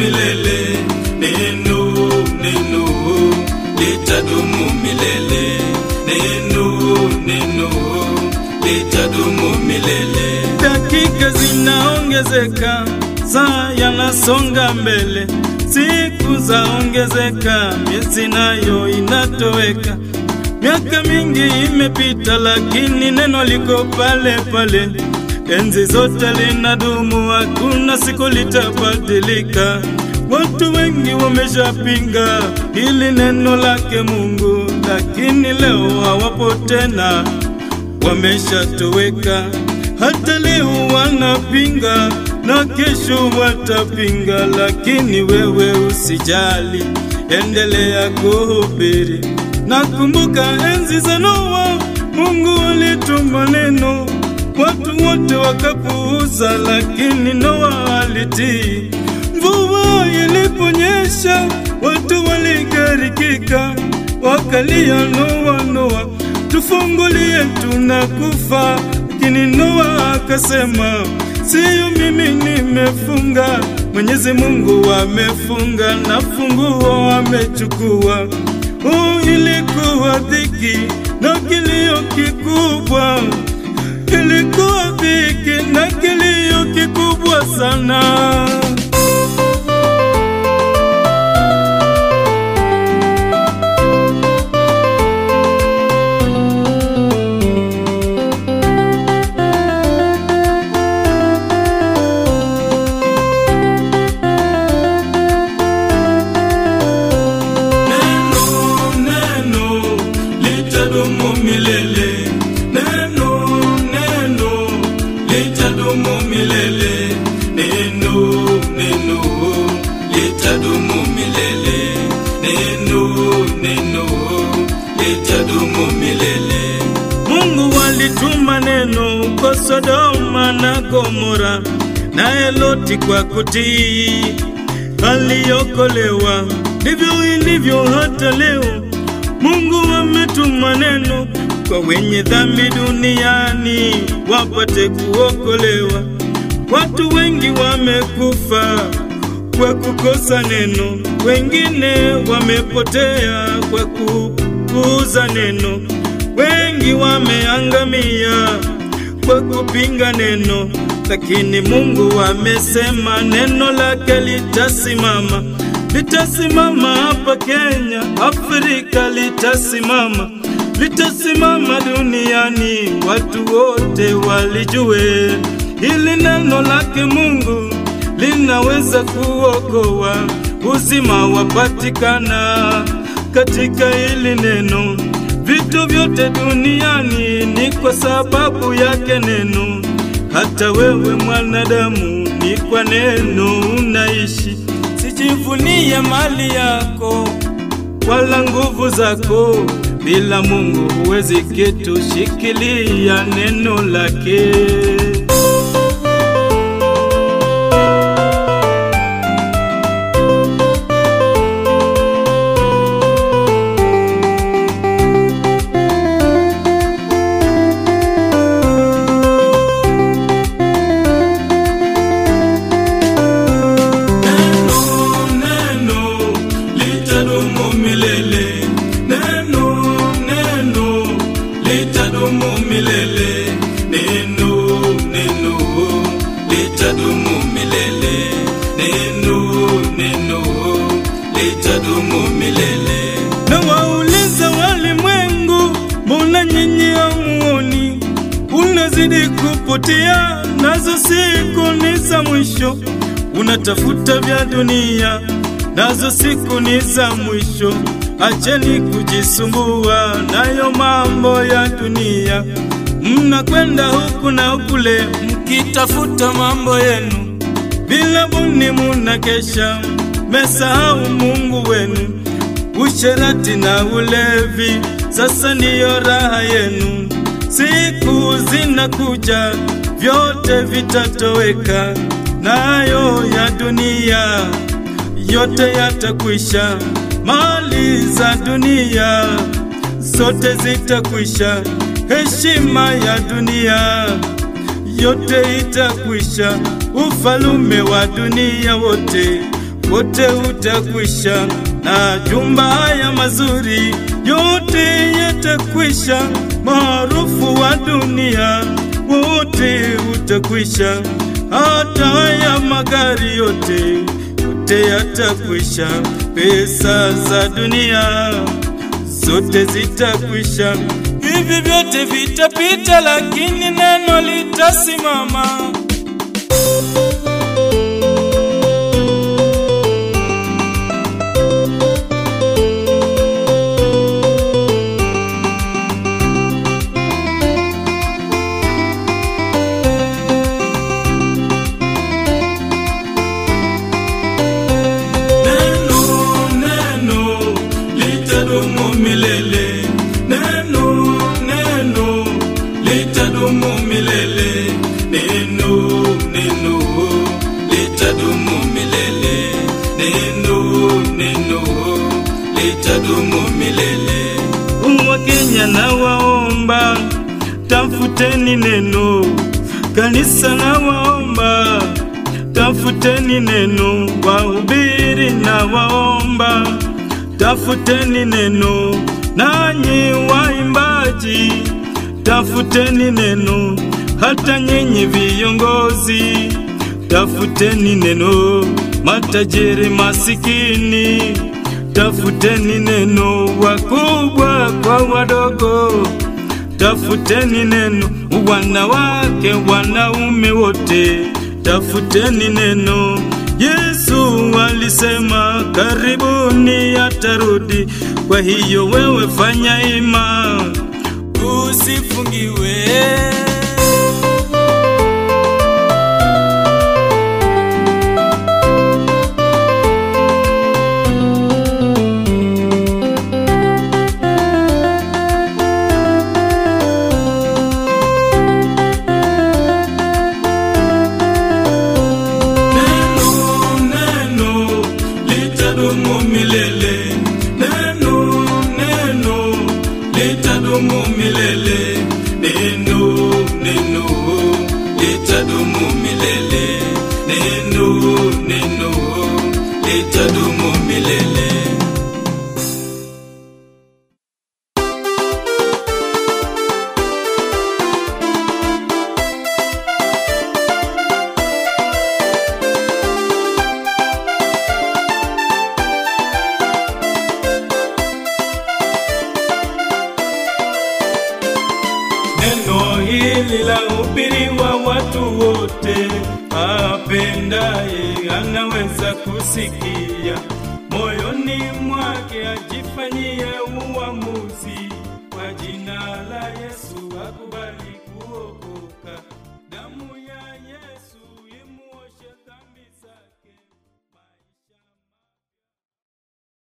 milele. Neno litadumu milele. Neno litadumu milele. Dakika zinaongezeka, saa yanasonga mbele, siku zaongezeka, miezi nayo inatoweka. Miaka mingi imepita, lakini neno liko pale pale. Enzi zote linadumu, hakuna siku litabadilika. Watu wengi wameshapinga hili neno lake Mungu, lakini leo hawapo tena, wameshatoweka. Hata leo wanapinga na kesho watapinga, lakini wewe usijali, endelea kuhubiri. Nakumbuka enzi za Noa, Mungu alituma neno, watu wote wakapuuza, lakini Noa alitii. Mvua iliponyesha, watu waligarikika, wakalia, Noa, tufungulie tunakufa. Lakini Noa akasema, siyo mimi nimefunga, Mwenyezi Mungu amefunga, na funguo amechukua. Ilikuwa dhiki na kilio kikubwa, ilikuwa dhiki na kilio kikubwa sana. Mungu alituma neno kwa Sodoma na Gomora, naye Loti kwa kutii aliokolewa. Ndivyo ilivyo hata leo, Mungu ametuma neno kwa wenye dhambi duniani wapate kuokolewa. Watu wengi wamekufa kwa kukosa neno, wengine wamepotea kwa kupuuza neno, wengi wameangamia kwa kupinga neno. Lakini Mungu amesema neno lake litasimama, litasimama hapa Kenya, Afrika, litasimama duniani, watu wote walijue hili neno lake Mungu linaweza kuokoa. Uzima wapatikana katika hili neno. Vitu vyote duniani ni kwa sababu yake neno. Hata wewe mwanadamu ni kwa neno unaishi. Sijivunie mali yako wala nguvu zako, bila Mungu huwezi kitu. Shikilia neno lake. Na wauliza walimwengu, mbona nyinyi hamuoni? Unazidi kupotea, nazo siku ni za mwisho. Unatafuta vya dunia, nazo siku ni za mwisho. Acheni kujisumbua nayo mambo ya dunia. Mnakwenda huku na kule mkitafuta mambo yenu, bila buni munakesha, mesahau Mungu wenu. Usherati na ulevi sasa ndiyo raha yenu. Siku zinakuja, vyote vitatoweka, nayo ya dunia yote yatakwisha. Mali za dunia zote zitakwisha, heshima ya dunia yote itakwisha. Ufalume wa dunia wote wote utakwisha, na jumba haya mazuri yote yatakwisha, maarufu wa dunia wote utakwisha, hata haya magari yote yatakwisha, pesa za dunia zote zitakwisha. Hivi vyote vitapita, lakini neno litasimama. Litadumu milele, neno litadumu milele, neno litadumu milele. Wakenya na waomba, tafuteni neno. Kanisa na waomba, tafuteni neno. Wahubiri na waomba, tafuteni neno. Nanyi waimbaji, tafuteni neno. Hata nyinyi viongozi, tafuteni neno. Matajiri masikini, tafuteni neno. Wakubwa kwa wadogo, tafuteni neno. Wanawake wanaume wote, tafuteni neno. Yesu alisema karibuni atarudi, kwa hiyo wewe fanya ima, usifungiwe. Litadumu milele, neno litadumu milele, neno litadumu milele, neno litadumu milele. Neno hili la hubiriwa watu wote, apendaye anaweza kusikia, moyoni mwake ajifanyie uamuzi, kwa jina la Yesu akubali.